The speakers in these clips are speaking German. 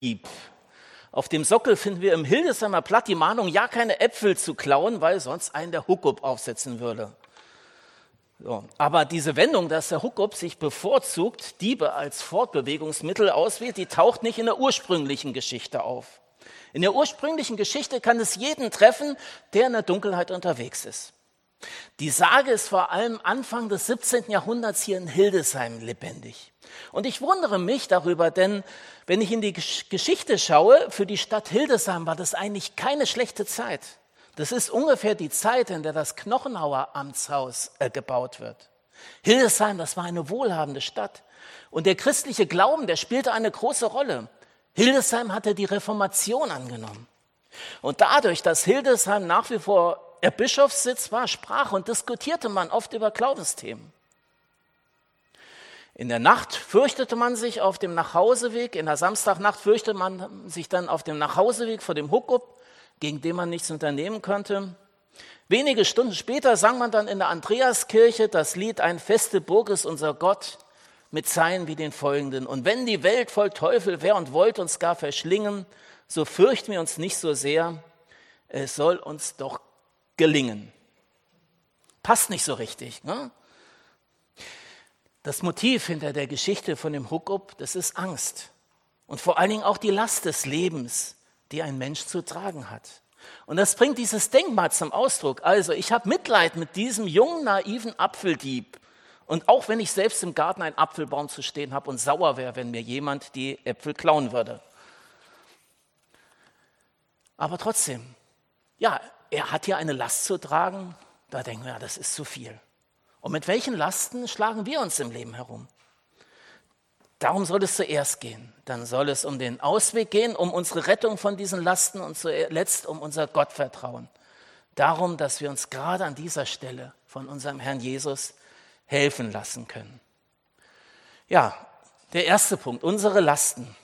Auf dem Sockel finden wir im Hildesheimer Blatt die Mahnung, ja keine Äpfel zu klauen, weil sonst einen der Huckup aufsetzen würde. So. Aber diese Wendung, dass der Huckup sich bevorzugt Diebe als Fortbewegungsmittel auswählt, die taucht nicht in der ursprünglichen Geschichte auf. In der ursprünglichen Geschichte kann es jeden treffen, der in der Dunkelheit unterwegs ist. Die Sage ist vor allem Anfang des 17. Jahrhunderts hier in Hildesheim lebendig. Und ich wundere mich darüber, denn wenn ich in die Geschichte schaue, für die Stadt Hildesheim war das eigentlich keine schlechte Zeit. Das ist ungefähr die Zeit, in der das Knochenhauer Amtshaus gebaut wird. Hildesheim, das war eine wohlhabende Stadt. Und der christliche Glauben, der spielte eine große Rolle. Hildesheim hatte die Reformation angenommen. Und dadurch, dass Hildesheim nach wie vor der Bischofssitz war, sprach und diskutierte man oft über Glaubensthemen. In der Nacht fürchtete man sich auf dem Nachhauseweg, in der Samstagnacht fürchtete man sich dann auf dem Nachhauseweg vor dem Huckup, gegen den man nichts unternehmen konnte. Wenige Stunden später sang man dann in der Andreaskirche das Lied Ein feste Burg ist unser Gott mit Zeilen wie den folgenden. Und wenn die Welt voll Teufel wär und wollt uns gar verschlingen, so fürchten wir uns nicht so sehr, es soll uns doch gelingen. Passt nicht so richtig, ne? Das Motiv hinter der Geschichte von dem Huckup, das ist Angst. Und vor allen Dingen auch die Last des Lebens, die ein Mensch zu tragen hat. Und das bringt dieses Denkmal zum Ausdruck. Also ich habe Mitleid mit diesem jungen, naiven Apfeldieb. Und auch wenn ich selbst im Garten einen Apfelbaum zu stehen habe und sauer wäre, wenn mir jemand die Äpfel klauen würde. Aber trotzdem, ja, er hat hier eine Last zu tragen, da denken wir, ja, das ist zu viel. Und mit welchen Lasten schlagen wir uns im Leben herum? Darum soll es zuerst gehen. Dann soll es um den Ausweg gehen, um unsere Rettung von diesen Lasten und zuletzt um unser Gottvertrauen. Darum, dass wir uns gerade an dieser Stelle von unserem Herrn Jesus helfen lassen können. Ja, der erste Punkt, unsere Lasten.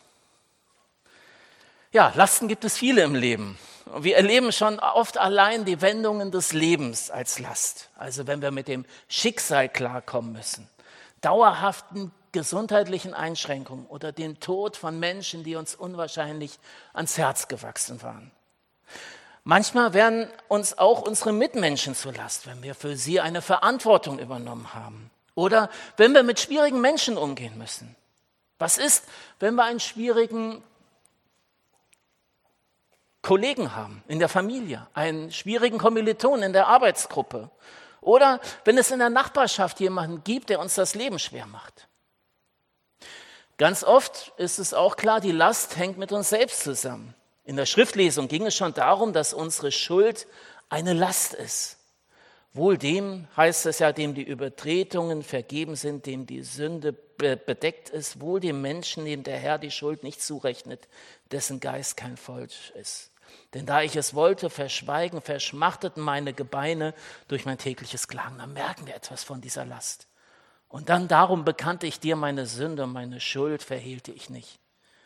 Ja, Lasten gibt es viele im Leben. Wir erleben schon oft allein die Wendungen des Lebens als Last. Also wenn wir mit dem Schicksal klarkommen müssen, dauerhaften gesundheitlichen Einschränkungen oder den Tod von Menschen, die uns unwahrscheinlich ans Herz gewachsen waren. Manchmal werden uns auch unsere Mitmenschen zur Last, wenn wir für sie eine Verantwortung übernommen haben. Oder wenn wir mit schwierigen Menschen umgehen müssen. Was ist, wenn wir einen schwierigen Kollegen haben in der Familie, einen schwierigen Kommiliton in der Arbeitsgruppe oder wenn es in der Nachbarschaft jemanden gibt, der uns das Leben schwer macht. Ganz oft ist es auch klar, die Last hängt mit uns selbst zusammen. In der Schriftlesung ging es schon darum, dass unsere Schuld eine Last ist. Wohl dem, heißt es ja, dem die Übertretungen vergeben sind, dem die Sünde bedeckt ist, wohl dem Menschen, dem der Herr die Schuld nicht zurechnet, dessen Geist kein Falsch ist. Denn da ich es wollte, verschweigen, verschmachteten meine Gebeine durch mein tägliches Klagen. Da merken wir etwas von dieser Last. Und dann darum bekannte ich dir meine Sünde und meine Schuld verhehlte ich nicht.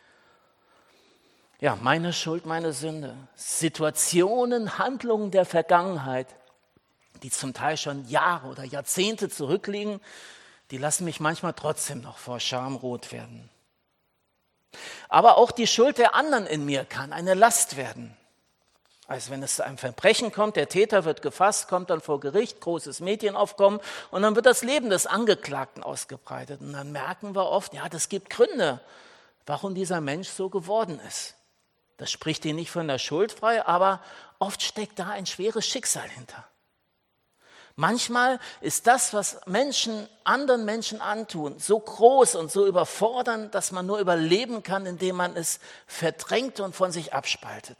Ja, meine Schuld, meine Sünde. Situationen, Handlungen der Vergangenheit, die zum Teil schon Jahre oder Jahrzehnte zurückliegen, die lassen mich manchmal trotzdem noch vor Scham rot werden. Aber auch die Schuld der anderen in mir kann eine Last werden. Also wenn es zu einem Verbrechen kommt, der Täter wird gefasst, kommt dann vor Gericht, großes Medienaufkommen und dann wird das Leben des Angeklagten ausgebreitet. Und dann merken wir oft, ja, das gibt Gründe, warum dieser Mensch so geworden ist. Das spricht ihn nicht von der Schuld frei, aber oft steckt da ein schweres Schicksal hinter. Manchmal ist das, was Menschen anderen Menschen antun, so groß und so überfordernd, dass man nur überleben kann, indem man es verdrängt und von sich abspaltet.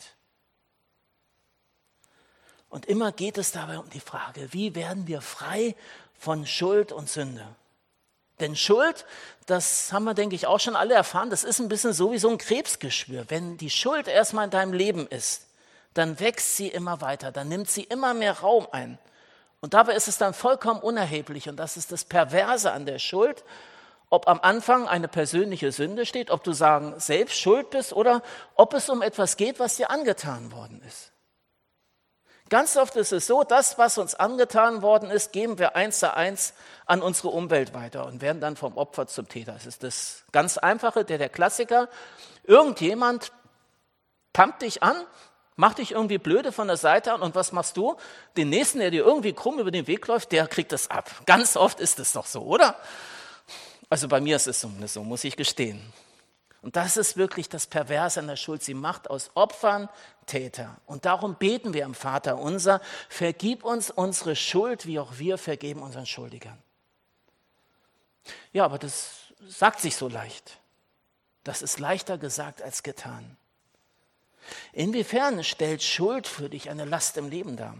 Und immer geht es dabei um die Frage, wie werden wir frei von Schuld und Sünde? Denn Schuld, das haben wir, denke ich, auch schon alle erfahren, das ist ein bisschen so wie so ein Krebsgeschwür. Wenn die Schuld erstmal in deinem Leben ist, dann wächst sie immer weiter, dann nimmt sie immer mehr Raum ein. Und dabei ist es dann vollkommen unerheblich, und das ist das Perverse an der Schuld, ob am Anfang eine persönliche Sünde steht, ob du selbst schuld bist oder ob es um etwas geht, was dir angetan worden ist. Ganz oft ist es so, das, was uns angetan worden ist, geben wir eins zu eins an unsere Umwelt weiter und werden dann vom Opfer zum Täter. Das ist das ganz Einfache, der Klassiker. Irgendjemand pumpt dich an, macht dich irgendwie blöde von der Seite an und was machst du? Den Nächsten, der dir irgendwie krumm über den Weg läuft, der kriegt das ab. Ganz oft ist es doch so, oder? Also bei mir ist es zumindest so, muss ich gestehen. Und das ist wirklich das Perverse an der Schuld. Sie macht aus Opfern Täter. Und darum beten wir im Vater unser, vergib uns unsere Schuld, wie auch wir vergeben unseren Schuldigern. Ja, aber das sagt sich so leicht. Das ist leichter gesagt als getan. Inwiefern stellt Schuld für dich eine Last im Leben dar?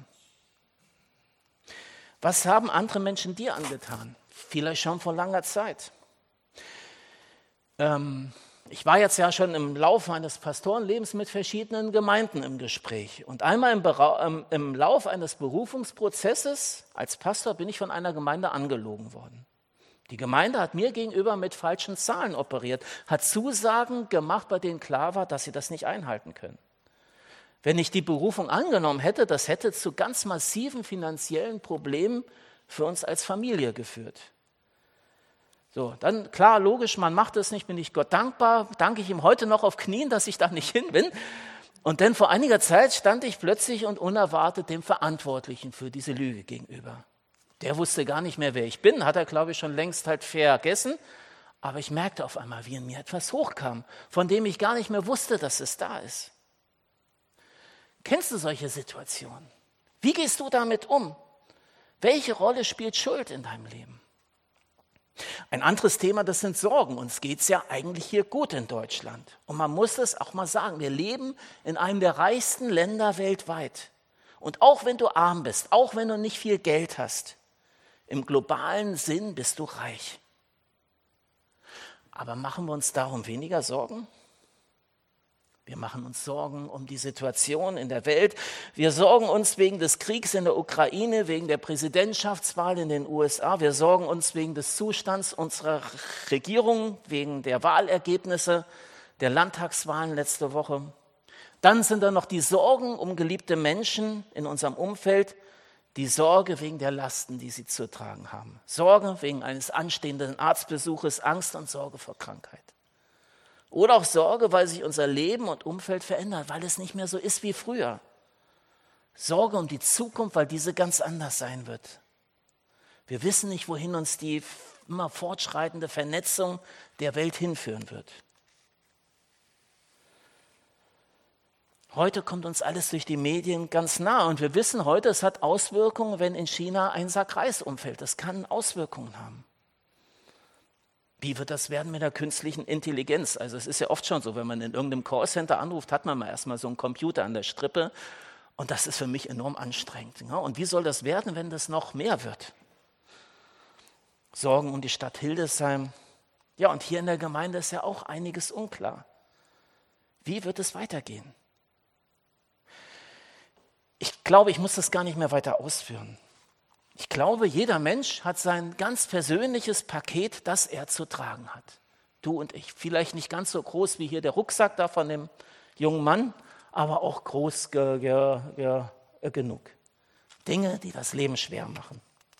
Was haben andere Menschen dir angetan? Vielleicht schon vor langer Zeit. Ich war jetzt ja schon im Laufe meines Pastorenlebens mit verschiedenen Gemeinden im Gespräch. Und einmal im Lauf eines Berufungsprozesses als Pastor bin ich von einer Gemeinde angelogen worden. Die Gemeinde hat mir gegenüber mit falschen Zahlen operiert, hat Zusagen gemacht, bei denen klar war, dass sie das nicht einhalten können. Wenn ich die Berufung angenommen hätte, das hätte zu ganz massiven finanziellen Problemen für uns als Familie geführt. So, dann klar, logisch, man macht es nicht, bin ich Gott dankbar, danke ich ihm heute noch auf Knien, dass ich da nicht hin bin. Und dann vor einiger Zeit stand ich plötzlich und unerwartet dem Verantwortlichen für diese Lüge gegenüber. Der wusste gar nicht mehr, wer ich bin, hat er, glaube ich, schon längst halt vergessen. Aber ich merkte auf einmal, wie in mir etwas hochkam, von dem ich gar nicht mehr wusste, dass es da ist. Kennst du solche Situationen? Wie gehst du damit um? Welche Rolle spielt Schuld in deinem Leben? Ein anderes Thema, das sind Sorgen. Uns geht es ja eigentlich hier gut in Deutschland. Und man muss es auch mal sagen, wir leben in einem der reichsten Länder weltweit. Und auch wenn du arm bist, auch wenn du nicht viel Geld hast, im globalen Sinn bist du reich. Aber machen wir uns darum weniger Sorgen? Wir machen uns Sorgen um die Situation in der Welt. Wir sorgen uns wegen des Kriegs in der Ukraine, wegen der Präsidentschaftswahl in den USA. Wir sorgen uns wegen des Zustands unserer Regierung, wegen der Wahlergebnisse der Landtagswahlen letzte Woche. Dann sind da noch die Sorgen um geliebte Menschen in unserem Umfeld, die Sorge wegen der Lasten, die sie zu tragen haben. Sorge wegen eines anstehenden Arztbesuches, Angst und Sorge vor Krankheit. Oder auch Sorge, weil sich unser Leben und Umfeld verändert, weil es nicht mehr so ist wie früher. Sorge um die Zukunft, weil diese ganz anders sein wird. Wir wissen nicht, wohin uns die immer fortschreitende Vernetzung der Welt hinführen wird. Heute kommt uns alles durch die Medien ganz nah und wir wissen heute, es hat Auswirkungen, wenn in China ein Sack Reis umfällt. Das kann Auswirkungen haben. Wie wird das werden mit der künstlichen Intelligenz? Also es ist ja oft schon so, wenn man in irgendeinem Callcenter anruft, hat man mal erstmal so einen Computer an der Strippe und das ist für mich enorm anstrengend. Ja? Und wie soll das werden, wenn das noch mehr wird? Sorgen um die Stadt Hildesheim. Ja, und hier in der Gemeinde ist ja auch einiges unklar. Wie wird es weitergehen? Ich glaube, ich muss das gar nicht mehr weiter ausführen. Ich glaube, jeder Mensch hat sein ganz persönliches Paket, das er zu tragen hat. Du und ich. Vielleicht nicht ganz so groß wie hier der Rucksack da von dem jungen Mann, aber auch groß genug. Dinge, die das Leben schwer machen.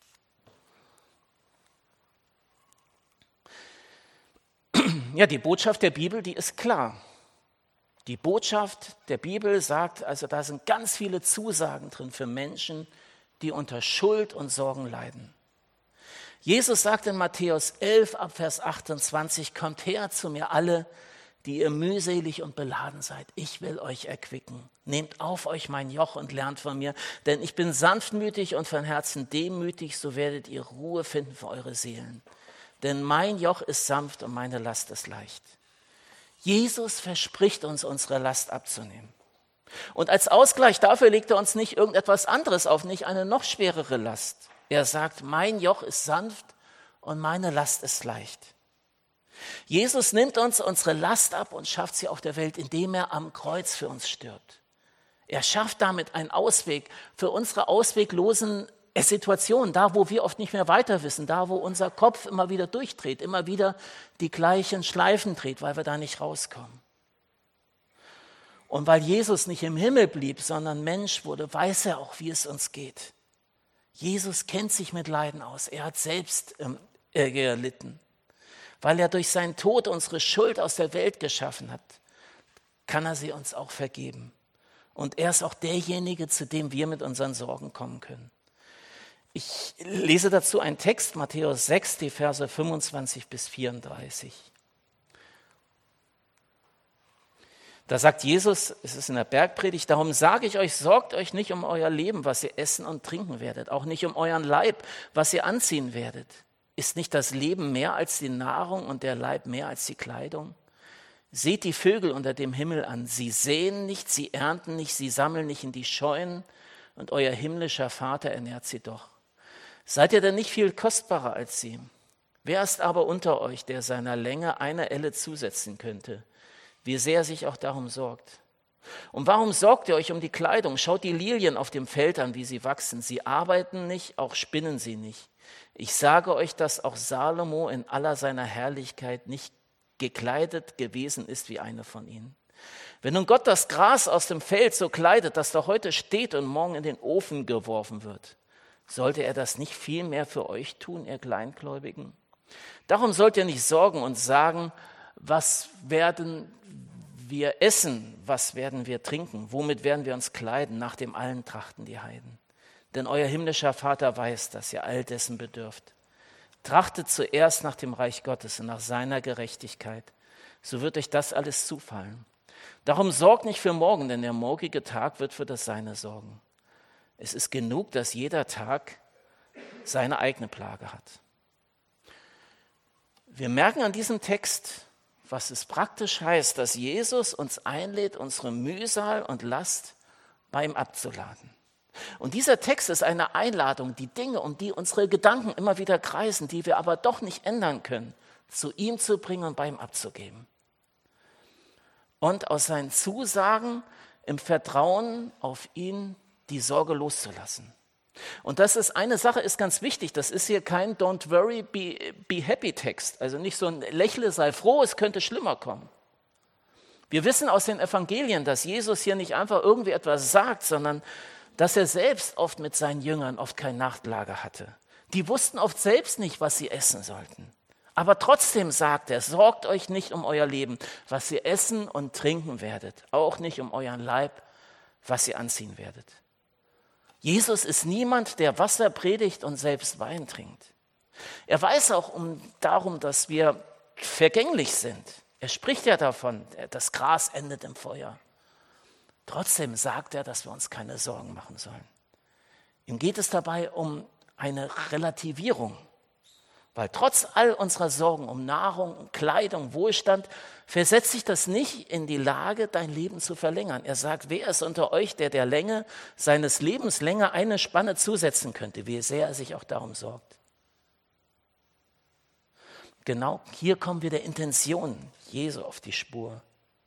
Ja, die Botschaft der Bibel, die ist klar. Die Botschaft der Bibel sagt, also da sind ganz viele Zusagen drin für Menschen, die unter Schuld und Sorgen leiden. Jesus sagt in Matthäus 11 ab Vers 28, kommt her zu mir alle, die ihr mühselig und beladen seid. Ich will euch erquicken. Nehmt auf euch mein Joch und lernt von mir, denn ich bin sanftmütig und von Herzen demütig, so werdet ihr Ruhe finden für eure Seelen. Denn mein Joch ist sanft und meine Last ist leicht. Jesus verspricht uns, unsere Last abzunehmen. Und als Ausgleich dafür legt er uns nicht irgendetwas anderes auf, nicht eine noch schwerere Last. Er sagt, mein Joch ist sanft und meine Last ist leicht. Jesus nimmt uns unsere Last ab und schafft sie auf der Welt, indem er am Kreuz für uns stirbt. Er schafft damit einen Ausweg für unsere ausweglosen Situationen, da wo wir oft nicht mehr weiter wissen, da wo unser Kopf immer wieder durchdreht, immer wieder die gleichen Schleifen dreht, weil wir da nicht rauskommen. Und weil Jesus nicht im Himmel blieb, sondern Mensch wurde, weiß er auch, wie es uns geht. Jesus kennt sich mit Leiden aus. Er hat selbst gelitten. Weil er durch seinen Tod unsere Schuld aus der Welt geschaffen hat, kann er sie uns auch vergeben. Und er ist auch derjenige, zu dem wir mit unseren Sorgen kommen können. Ich lese dazu einen Text, Matthäus 6, die Verse 25 bis 34. Da sagt Jesus, es ist in der Bergpredigt, darum sage ich euch, sorgt euch nicht um euer Leben, was ihr essen und trinken werdet, auch nicht um euren Leib, was ihr anziehen werdet. Ist nicht das Leben mehr als die Nahrung und der Leib mehr als die Kleidung? Seht die Vögel unter dem Himmel an, sie säen nicht, sie ernten nicht, sie sammeln nicht in die Scheunen und euer himmlischer Vater ernährt sie doch. Seid ihr denn nicht viel kostbarer als sie? Wer ist aber unter euch, der seiner Länge eine Elle zusetzen könnte? Wie sehr er sich auch darum sorgt. Und warum sorgt ihr euch um die Kleidung? Schaut die Lilien auf dem Feld an, wie sie wachsen. Sie arbeiten nicht, auch spinnen sie nicht. Ich sage euch, dass auch Salomo in aller seiner Herrlichkeit nicht gekleidet gewesen ist wie eine von ihnen. Wenn nun Gott das Gras aus dem Feld so kleidet, das da heute steht und morgen in den Ofen geworfen wird, sollte er das nicht viel mehr für euch tun, ihr Kleingläubigen? Darum sollt ihr nicht sorgen und sagen, was werden wir essen, was werden wir trinken, womit werden wir uns kleiden, nach dem allen trachten die Heiden. Denn euer himmlischer Vater weiß, dass ihr all dessen bedürft. Trachtet zuerst nach dem Reich Gottes und nach seiner Gerechtigkeit, so wird euch das alles zufallen. Darum sorgt nicht für morgen, denn der morgige Tag wird für das Seine sorgen. Es ist genug, dass jeder Tag seine eigene Plage hat. Wir merken an diesem Text, was es praktisch heißt, dass Jesus uns einlädt, unsere Mühsal und Last bei ihm abzuladen. Und dieser Text ist eine Einladung, die Dinge, um die unsere Gedanken immer wieder kreisen, die wir aber doch nicht ändern können, zu ihm zu bringen und bei ihm abzugeben. Und aus seinen Zusagen im Vertrauen auf ihn die Sorge loszulassen. Und das ist eine Sache, ist ganz wichtig, das ist hier kein Don't worry, be happy Text, also nicht so ein Lächle, sei froh, es könnte schlimmer kommen. Wir wissen aus den Evangelien, dass Jesus hier nicht einfach irgendwie etwas sagt, sondern dass er selbst oft mit seinen Jüngern oft kein Nachtlager hatte. Die wussten oft selbst nicht, was sie essen sollten. Aber trotzdem sagt er, sorgt euch nicht um euer Leben, was ihr essen und trinken werdet, auch nicht um euren Leib, was ihr anziehen werdet. Jesus ist niemand, der Wasser predigt und selbst Wein trinkt. Er weiß auch darum, dass wir vergänglich sind. Er spricht ja davon, das Gras endet im Feuer. Trotzdem sagt er, dass wir uns keine Sorgen machen sollen. Ihm geht es dabei um eine Relativierung. Weil trotz all unserer Sorgen um Nahrung, Kleidung, Wohlstand, versetzt sich das nicht in die Lage, dein Leben zu verlängern. Er sagt, wer ist unter euch, der der Länge seines Lebens länger eine Spanne zusetzen könnte, wie sehr er sich auch darum sorgt. Genau hier kommen wir der Intention Jesu auf die Spur.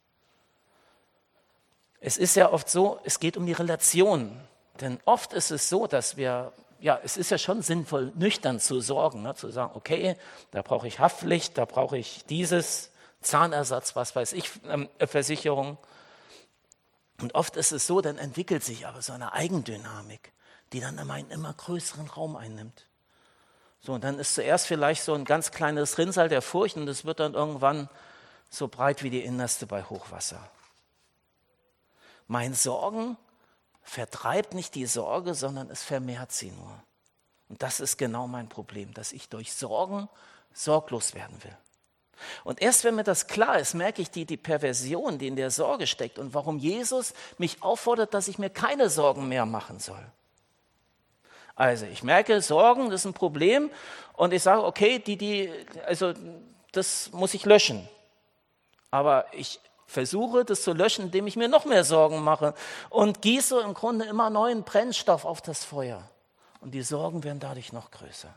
Es ist ja oft so, es geht um die Relation. Denn oft ist es so, dass es ist ja schon sinnvoll, nüchtern zu sorgen, ne? Zu sagen, okay, da brauche ich Haftpflicht, da brauche ich dieses, Zahnersatz, was weiß ich, Versicherung. Und oft ist es so, dann entwickelt sich aber so eine Eigendynamik, die dann immer einen immer größeren Raum einnimmt. So, und dann ist zuerst vielleicht so ein ganz kleines Rinnsal der Furcht und es wird dann irgendwann so breit wie die Innerste bei Hochwasser. Mein Sorgen vertreibt nicht die Sorge, sondern es vermehrt sie nur. Und das ist genau mein Problem, dass ich durch Sorgen sorglos werden will. Und erst wenn mir das klar ist, merke ich die Perversion, die in der Sorge steckt und warum Jesus mich auffordert, dass ich mir keine Sorgen mehr machen soll. Also ich merke, Sorgen, das ist ein Problem und ich sage, okay, also das muss ich löschen. Aber ich versuche, das zu löschen, indem ich mir noch mehr Sorgen mache und gieße im Grunde immer neuen Brennstoff auf das Feuer. Und die Sorgen werden dadurch noch größer.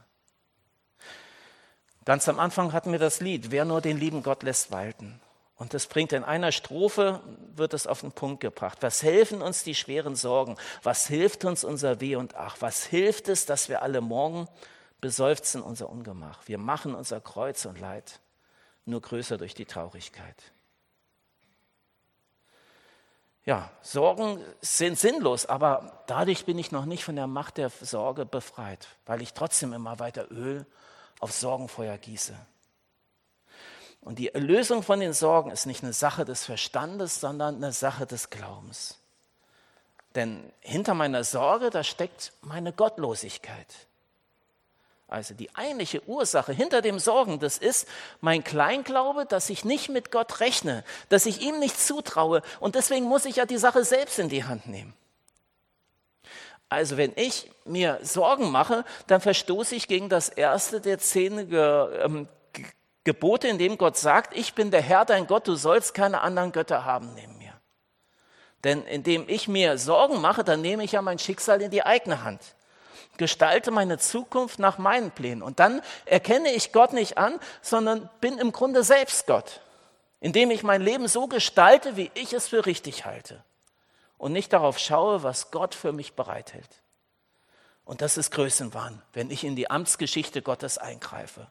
Ganz am Anfang hatten wir das Lied, wer nur den lieben Gott lässt walten. Und das bringt in einer Strophe, wird es auf den Punkt gebracht. Was helfen uns die schweren Sorgen? Was hilft uns unser Weh und Ach? Was hilft es, dass wir alle morgen beseufzen unser Ungemach? Wir machen unser Kreuz und Leid nur größer durch die Traurigkeit. Ja, Sorgen sind sinnlos, aber dadurch bin ich noch nicht von der Macht der Sorge befreit, weil ich trotzdem immer weiter Öl auf Sorgenfeuer gieße. Und die Erlösung von den Sorgen ist nicht eine Sache des Verstandes, sondern eine Sache des Glaubens. Denn hinter meiner Sorge, da steckt meine Gottlosigkeit. Also die eigentliche Ursache hinter dem Sorgen, das ist mein Kleinglaube, dass ich nicht mit Gott rechne, dass ich ihm nicht zutraue. Und deswegen muss ich ja die Sache selbst in die Hand nehmen. Also wenn ich mir Sorgen mache, dann verstoße ich gegen das erste der 10 Gebote, in dem Gott sagt, ich bin der Herr, dein Gott, du sollst keine anderen Götter haben neben mir. Denn indem ich mir Sorgen mache, dann nehme ich ja mein Schicksal in die eigene Hand. Gestalte meine Zukunft nach meinen Plänen. Und dann erkenne ich Gott nicht an, sondern bin im Grunde selbst Gott, indem ich mein Leben so gestalte, wie ich es für richtig halte und nicht darauf schaue, was Gott für mich bereithält. Und das ist Größenwahn, wenn ich in die Amtsgeschichte Gottes eingreife.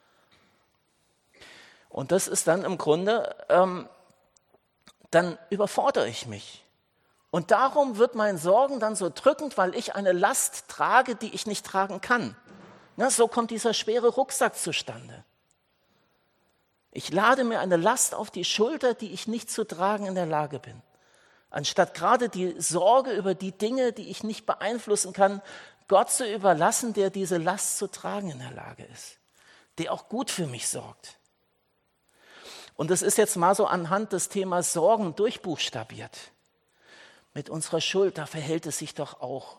Und das ist dann im Grunde, dann überfordere ich mich. Und darum wird mein Sorgen dann so drückend, weil ich eine Last trage, die ich nicht tragen kann. Na, so kommt dieser schwere Rucksack zustande. Ich lade mir eine Last auf die Schulter, die ich nicht zu tragen in der Lage bin. Anstatt gerade die Sorge über die Dinge, die ich nicht beeinflussen kann, Gott zu überlassen, der diese Last zu tragen in der Lage ist, der auch gut für mich sorgt. Und das ist jetzt mal so anhand des Themas Sorgen durchbuchstabiert. Mit unserer Schuld, da verhält es sich doch auch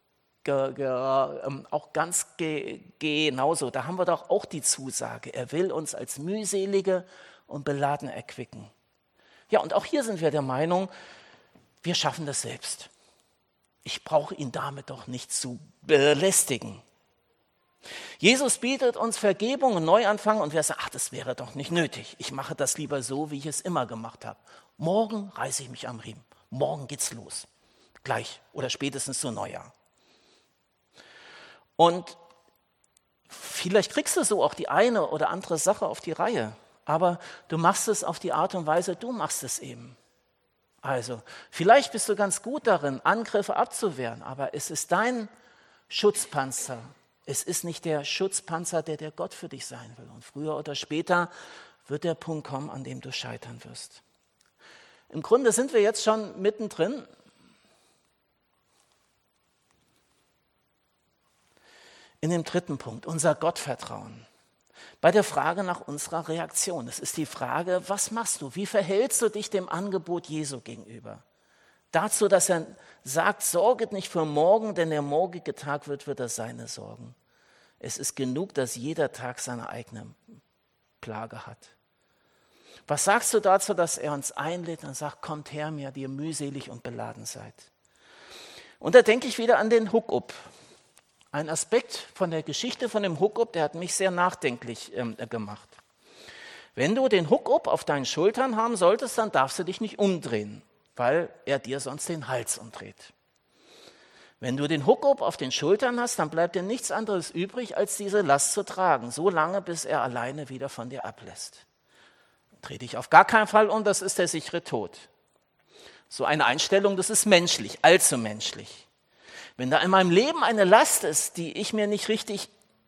ganz genauso. Da haben wir doch auch die Zusage. Er will uns als mühselige und Beladene erquicken. Ja, und auch hier sind wir der Meinung, wir schaffen das selbst. Ich brauche ihn damit doch nicht zu belästigen. Jesus bietet uns Vergebung und Neuanfang und wir sagen, ach, das wäre doch nicht nötig. Ich mache das lieber so, wie ich es immer gemacht habe. Morgen reiße ich mich am Riemen. Morgen geht's los. Gleich oder spätestens zu Neujahr. Und vielleicht kriegst du so auch die eine oder andere Sache auf die Reihe. Aber du machst es auf die Art und Weise, du machst es eben. Also, vielleicht bist du ganz gut darin, Angriffe abzuwehren, aber es ist dein Schutzpanzer. Es ist nicht der Schutzpanzer, der Gott für dich sein will. Und früher oder später wird der Punkt kommen, an dem du scheitern wirst. Im Grunde sind wir jetzt schon mittendrin. In dem dritten Punkt, unser Gottvertrauen. Bei der Frage nach unserer Reaktion. Es ist die Frage, was machst du? Wie verhältst du dich dem Angebot Jesu gegenüber? Dazu, dass er sagt, sorget nicht für morgen, denn der morgige Tag wird er seine sorgen. Es ist genug, dass jeder Tag seine eigene Plage hat. Was sagst du dazu, dass er uns einlädt und sagt, kommt her mir, die ihr mühselig und beladen seid? Und da denke ich wieder an den Hukub. Ein Aspekt von der Geschichte von dem Hukub, der hat mich sehr nachdenklich gemacht. Wenn du den Hukub auf deinen Schultern haben solltest, dann darfst du dich nicht umdrehen, weil er dir sonst den Hals umdreht. Wenn du den Hukub auf den Schultern hast, dann bleibt dir nichts anderes übrig, als diese Last zu tragen, so lange, bis er alleine wieder von dir ablässt. Dreh dich auf gar keinen Fall um, das ist der sichere Tod. So eine Einstellung, das ist menschlich, allzu menschlich. Wenn da in meinem Leben eine Last ist, die ich mir nicht richtig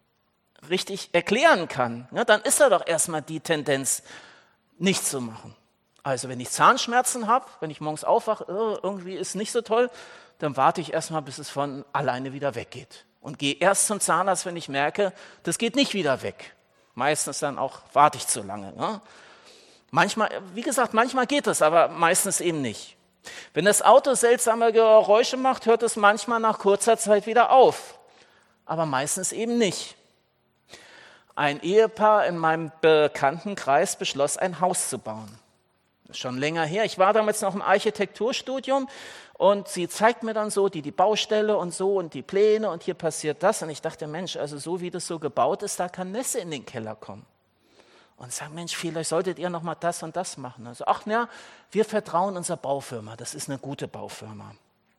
erklären kann, ja, dann ist da doch erstmal die Tendenz, nichts zu machen. Also wenn ich Zahnschmerzen habe, wenn ich morgens aufwache, irgendwie ist nicht so toll, dann warte ich erstmal, bis es von alleine wieder weggeht. Und gehe erst zum Zahnarzt, wenn ich merke, das geht nicht wieder weg. Meistens dann auch warte ich zu lange. Ne? Manchmal, wie gesagt, manchmal geht es, aber meistens eben nicht. Wenn das Auto seltsame Geräusche macht, hört es manchmal nach kurzer Zeit wieder auf, aber meistens eben nicht. Ein Ehepaar in meinem Bekanntenkreis beschloss, ein Haus zu bauen. Das ist schon länger her. Ich war damals noch im Architekturstudium und sie zeigt mir dann so die Baustelle und so und die Pläne und hier passiert das. Und ich dachte, Mensch, also so wie das so gebaut ist, da kann Nässe in den Keller kommen. Und sagt, Mensch, vielleicht solltet ihr noch mal das und das machen. Also, ach ja, wir vertrauen unserer Baufirma, das ist eine gute Baufirma.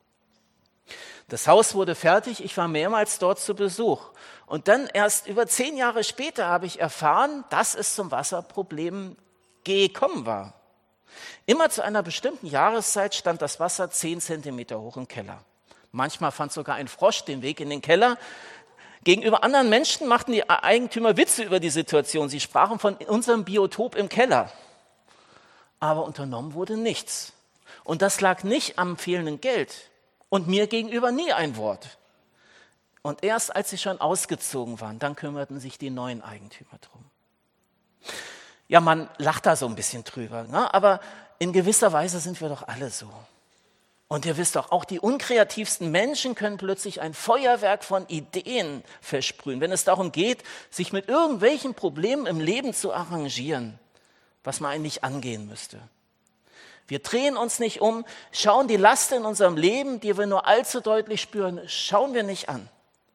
Das Haus wurde fertig, ich war mehrmals dort zu Besuch. Und dann erst über 10 Jahre später habe ich erfahren, dass es zum Wasserproblem gekommen war. Immer zu einer bestimmten Jahreszeit stand das Wasser 10 Zentimeter hoch im Keller. Manchmal fand sogar ein Frosch den Weg in den Keller. Gegenüber anderen Menschen machten die Eigentümer Witze über die Situation. Sie sprachen von unserem Biotop im Keller. Aber unternommen wurde nichts. Und das lag nicht am fehlenden Geld. Und mir gegenüber nie ein Wort. Und erst als sie schon ausgezogen waren, dann kümmerten sich die neuen Eigentümer drum. Ja, man lacht da so ein bisschen drüber, ne? Aber in gewisser Weise sind wir doch alle so. Und ihr wisst doch, auch die unkreativsten Menschen können plötzlich ein Feuerwerk von Ideen versprühen, wenn es darum geht, sich mit irgendwelchen Problemen im Leben zu arrangieren, was man eigentlich angehen müsste. Wir drehen uns nicht um, schauen die Last in unserem Leben, die wir nur allzu deutlich spüren, schauen wir nicht an.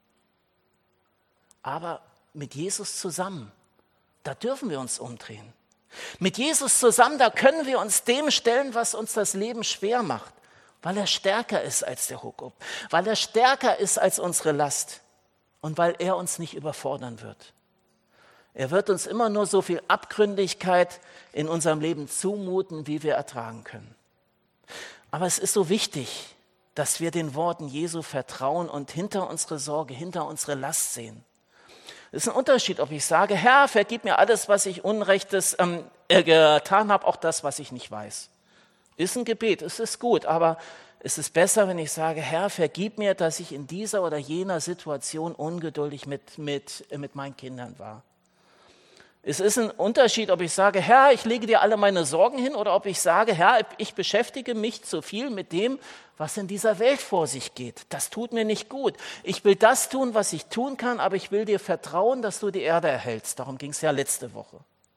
Aber mit Jesus zusammen, da dürfen wir uns umdrehen. Mit Jesus zusammen, da können wir uns dem stellen, was uns das Leben schwer macht, weil er stärker ist als der Huckup, weil er stärker ist als unsere Last und weil er uns nicht überfordern wird. Er wird uns immer nur so viel Abgründigkeit in unserem Leben zumuten, wie wir ertragen können. Aber es ist so wichtig, dass wir den Worten Jesu vertrauen und hinter unsere Sorge, hinter unsere Last sehen. Es ist ein Unterschied, ob ich sage, Herr, vergib mir alles, was ich Unrechtes getan habe, auch das, was ich nicht weiß. Ist ein Gebet, es ist gut, aber es ist besser, wenn ich sage, Herr, vergib mir, dass ich in dieser oder jener Situation ungeduldig mit meinen Kindern war. Es ist ein Unterschied, ob ich sage, Herr, ich lege dir alle meine Sorgen hin, oder ob ich sage, Herr, ich beschäftige mich zu viel mit dem, was in dieser Welt vor sich geht. Das tut mir nicht gut. Ich will das tun, was ich tun kann, aber ich will dir vertrauen, dass du die Erde erhältst. Darum ging es ja letzte Woche.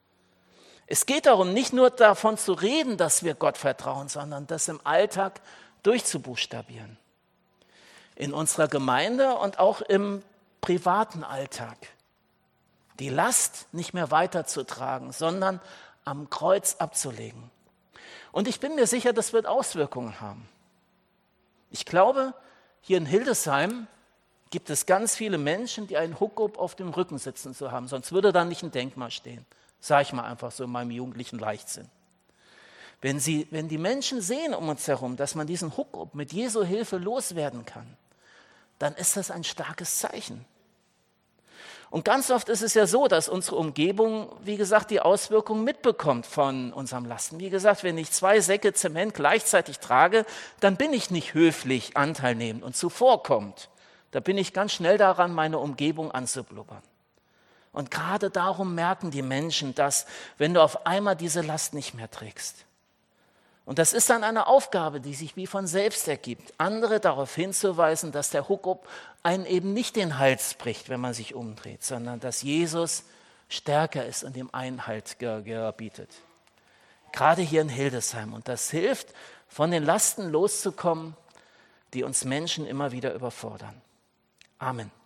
Es geht darum, nicht nur davon zu reden, dass wir Gott vertrauen, sondern das im Alltag durchzubuchstabieren. In unserer Gemeinde und auch im privaten Alltag. Die Last nicht mehr weiterzutragen, sondern am Kreuz abzulegen. Und ich bin mir sicher, das wird Auswirkungen haben. Ich glaube, hier in Hildesheim gibt es ganz viele Menschen, die einen Huckup auf dem Rücken sitzen zu haben. Sonst würde da nicht ein Denkmal stehen. Sage ich mal einfach so in meinem jugendlichen Leichtsinn. Wenn die Menschen sehen um uns herum, dass man diesen Huckup mit Jesu Hilfe loswerden kann, dann ist das ein starkes Zeichen. Und ganz oft ist es ja so, dass unsere Umgebung, wie gesagt, die Auswirkungen mitbekommt von unserem Lasten. Wie gesagt, wenn ich 2 Säcke Zement gleichzeitig trage, dann bin ich nicht höflich, anteilnehmend und zuvorkommend. Da bin ich ganz schnell daran, meine Umgebung anzublubbern. Und gerade darum merken die Menschen, dass, wenn du auf einmal diese Last nicht mehr trägst. Und das ist dann eine Aufgabe, die sich wie von selbst ergibt, andere darauf hinzuweisen, dass der Huckup einen eben nicht den Hals bricht, wenn man sich umdreht, sondern dass Jesus stärker ist und ihm Einhalt gebietet. Gerade hier in Hildesheim. Und das hilft, von den Lasten loszukommen, die uns Menschen immer wieder überfordern. Amen.